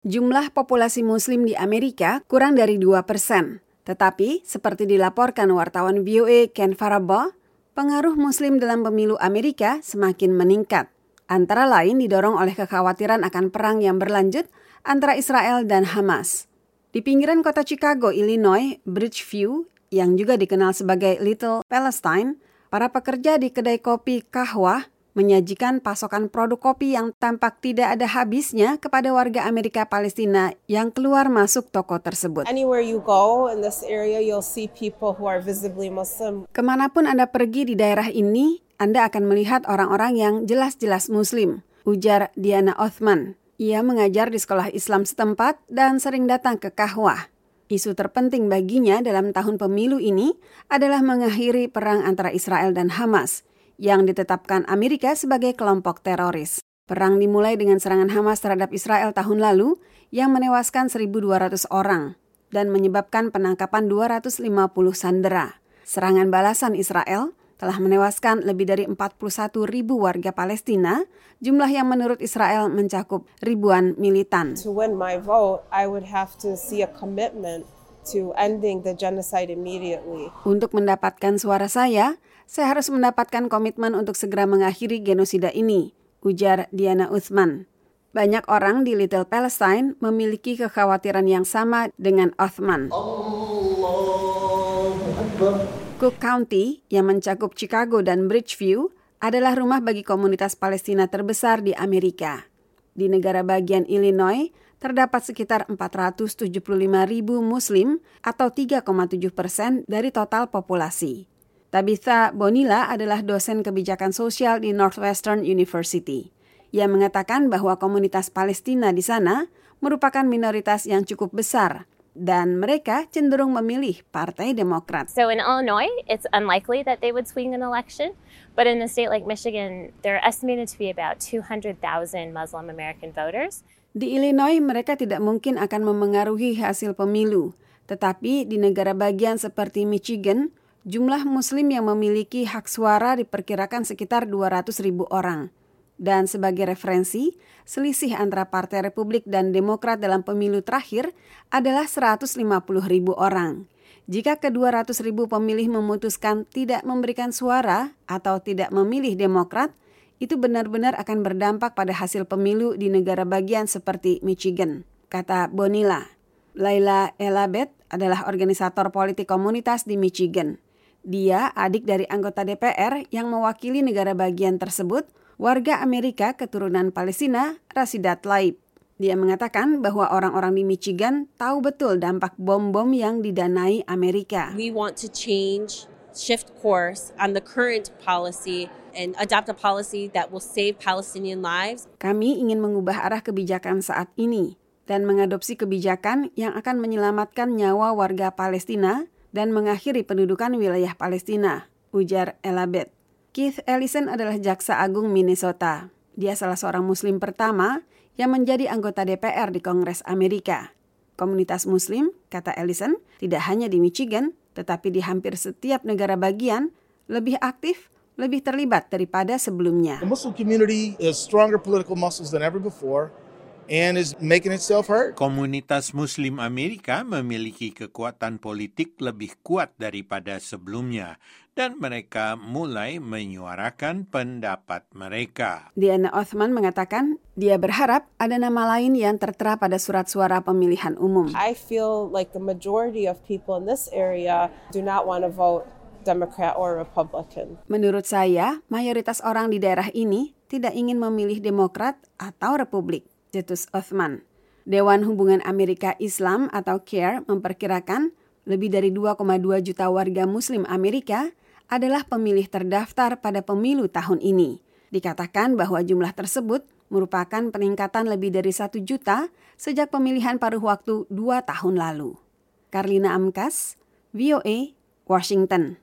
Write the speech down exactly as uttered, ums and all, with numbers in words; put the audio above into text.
Jumlah populasi Muslim di Amerika kurang dari dua persen. Tetapi, seperti dilaporkan wartawan V O A Ken Farabaugh, pengaruh Muslim dalam pemilu Amerika semakin meningkat. Antara lain didorong oleh kekhawatiran akan perang yang berlanjut antara Israel dan Hamas. Di pinggiran kota Chicago, Illinois, Bridgeview, yang juga dikenal sebagai Little Palestine, para pekerja di kedai kopi Kahwah menyajikan pasokan produk kopi yang tampak tidak ada habisnya kepada warga Amerika Palestina yang keluar masuk toko tersebut. Anywhere you go in this area, you'll see people who are visibly Muslim. Kemanapun Anda pergi di daerah ini, Anda akan melihat orang-orang yang jelas-jelas Muslim, ujar Diana Othman. Ia mengajar di sekolah Islam setempat dan sering datang ke Kahwah. Isu terpenting baginya dalam tahun pemilu ini adalah mengakhiri perang antara Israel dan Hamas, yang ditetapkan Amerika sebagai kelompok teroris. Perang dimulai dengan serangan Hamas terhadap Israel tahun lalu yang menewaskan seribu dua ratus orang dan menyebabkan penangkapan dua ratus lima puluh sandera. Serangan balasan Israel telah menewaskan lebih dari empat puluh satu ribu warga Palestina, jumlah yang menurut Israel mencakup ribuan militan. To win my vote, I would have to see a commitment to ending the genocide immediately. Untuk mendapatkan suara saya, saya harus mendapatkan komitmen untuk segera mengakhiri genosida ini, ujar Diana Othman. Banyak orang di Little Palestine memiliki kekhawatiran yang sama dengan Othman. Cook County, yang mencakup Chicago dan Bridgeview, adalah rumah bagi komunitas Palestina terbesar di Amerika. Di negara bagian Illinois, terdapat sekitar empat ratus tujuh puluh lima ribu Muslim atau tiga koma tujuh persen dari total populasi. Tabitha Bonilla adalah dosen kebijakan sosial di Northwestern University. Ia mengatakan bahwa komunitas Palestina di sana merupakan minoritas yang cukup besar dan mereka cenderung memilih Partai Demokrat. So in Illinois, it's unlikely that they would swing an election, but in a state like Michigan, there are estimated to be about two hundred thousand Muslim American voters. Di Illinois, mereka tidak mungkin akan memengaruhi hasil pemilu, tetapi di negara bagian seperti Michigan, jumlah Muslim yang memiliki hak suara diperkirakan sekitar dua ratus ribu orang. Dan sebagai referensi, selisih antara Partai Republik dan Demokrat dalam pemilu terakhir adalah seratus lima puluh ribu orang. Jika ke dua ratus ribu pemilih memutuskan tidak memberikan suara atau tidak memilih Demokrat, itu benar-benar akan berdampak pada hasil pemilu di negara bagian seperti Michigan, kata Bonilla. Laila Elabeth adalah organisator politik komunitas di Michigan. Dia adik dari anggota D P R yang mewakili negara bagian tersebut, warga Amerika keturunan Palestina, Rasidat Tlaib. Dia mengatakan bahwa orang-orang di Michigan tahu betul dampak bom-bom yang didanai Amerika. We want to change, shift course on the current policy and adopt a policy that will save Palestinian lives. Kami ingin mengubah arah kebijakan saat ini dan mengadopsi kebijakan yang akan menyelamatkan nyawa warga Palestina dan mengakhiri pendudukan wilayah Palestina, ujar Elabeth. Keith Ellison adalah jaksa agung Minnesota. Dia salah seorang Muslim pertama yang menjadi anggota D P R di Kongres Amerika. Komunitas Muslim, kata Ellison, tidak hanya di Michigan, tetapi di hampir setiap negara bagian, lebih aktif, lebih terlibat daripada sebelumnya. The Muslim community is stronger political muscles than ever before and is making itself heard. Komunitas Muslim Amerika memiliki kekuatan politik lebih kuat daripada sebelumnya dan mereka mulai menyuarakan pendapat mereka. Diana Othman mengatakan dia berharap ada nama lain yang tertera pada surat suara pemilihan umum. I feel like the majority of people in this area do not want to vote Democrat or Republican. Menurut saya, mayoritas orang di daerah ini tidak ingin memilih Demokrat atau Republik, cetus Othman. Dewan Hubungan Amerika Islam atau C A R E memperkirakan lebih dari dua koma dua juta warga Muslim Amerika adalah pemilih terdaftar pada pemilu tahun ini. Dikatakan bahwa jumlah tersebut merupakan peningkatan lebih dari satu juta sejak pemilihan paruh waktu dua tahun lalu. Karlina Amkas, V O A, Washington.